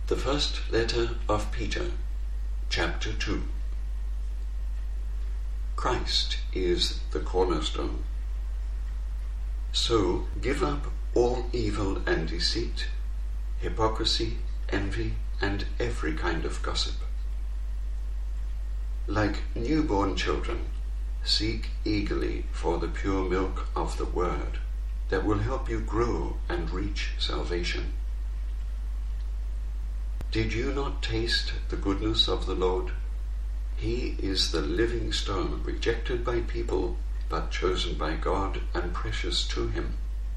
The first letter of Peter, chapter 2. Christ is the cornerstone. So give up all evil and deceit, hypocrisy, envy, and every kind of gossip. Like newborn children, seek eagerly for the pure milk of the Word that will help you grow and reach salvation. Did you not taste the goodness of the Lord? He is the living stone, rejected by people, but chosen by God and precious to Him.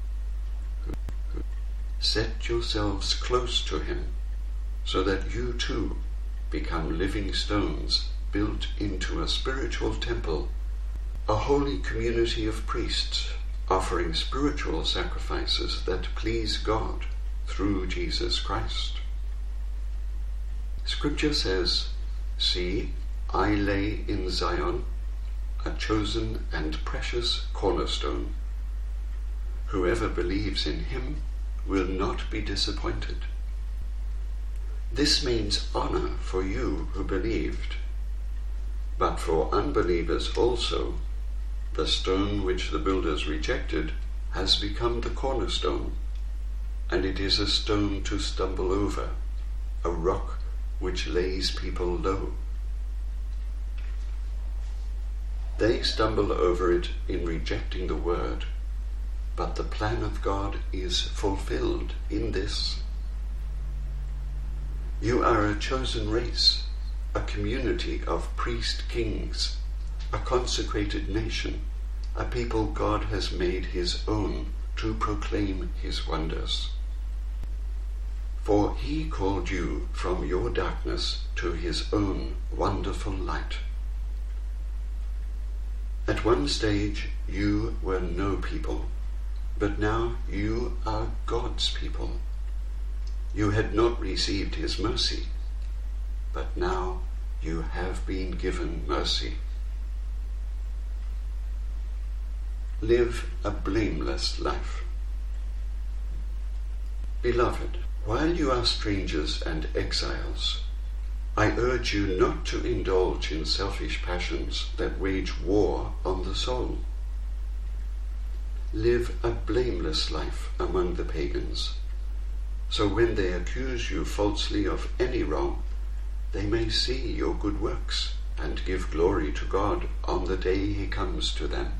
Set yourselves close to Him, so that you too become living stones built into a spiritual temple, a holy community of priests, offering spiritual sacrifices that please God through Jesus Christ. Scripture says, "See, I lay in Zion a chosen and precious cornerstone. Whoever believes in Him will not be disappointed." This means honor for you who believed, but for unbelievers also, the stone which the builders rejected has become the cornerstone, and it is a stone to stumble over, a rock which lays people low. They stumble over it in rejecting the word, but the plan of God is fulfilled in this. You are a chosen race, a community of priest kings, a consecrated nation, a people God has made His own to proclaim His wonders. For He called you from your darkness to His own wonderful light. At one stage you were no people, but now you are God's people. You had not received His mercy, but now you have been given mercy. Live a blameless life. Beloved, while you are strangers and exiles, I urge you not to indulge in selfish passions that wage war on the soul. Live a blameless life among the pagans, so when they accuse you falsely of any wrong, they may see your good works and give glory to God on the day He comes to them.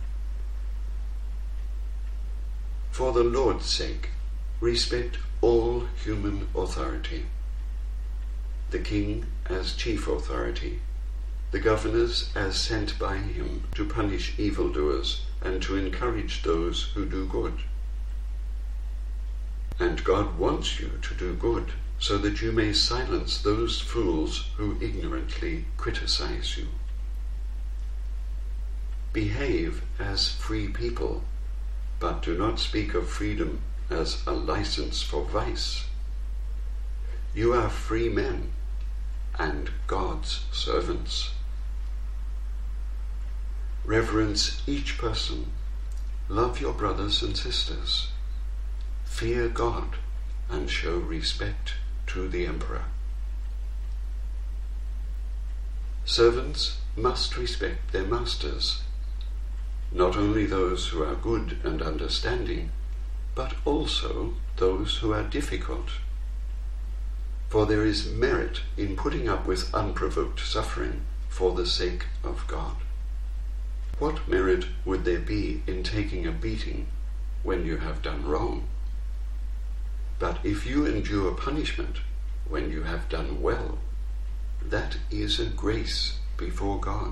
For the Lord's sake, respect all human authority. The king as chief authority, the governors as sent by Him to punish evildoers and to encourage those who do good. And God wants you to do good, so that you may silence those fools who ignorantly criticize you. Behave as free people, but do not speak of freedom as a license for vice. You are free men and God's servants. Reverence each person. Love your brothers and sisters. Fear God and show respect to the emperor. Servants must respect their masters, not only those who are good and understanding, but also those who are difficult. For there is merit in putting up with unprovoked suffering for the sake of God. What merit would there be in taking a beating when you have done wrong? But if you endure punishment when you have done well, that is a grace before God.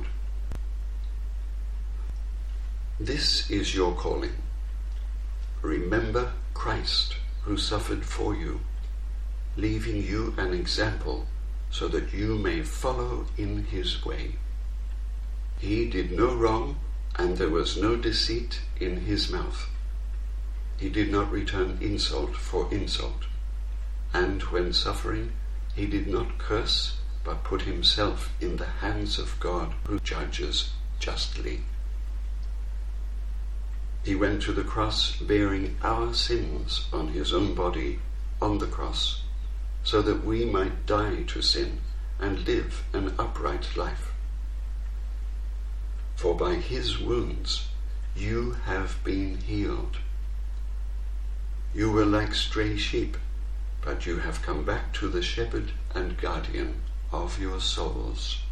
This is your calling. Remember Christ, who suffered for you, leaving you an example so that you may follow in His way. He did no wrong, and there was no deceit in His mouth. He did not return insult for insult, and when suffering, He did not curse, but put Himself in the hands of God, who judges justly. He went to the cross bearing our sins on His own body on the cross, so that we might die to sin and live an upright life. For by his wounds you have been healed. You were like stray sheep, but you have come back to the shepherd and guardian of your souls.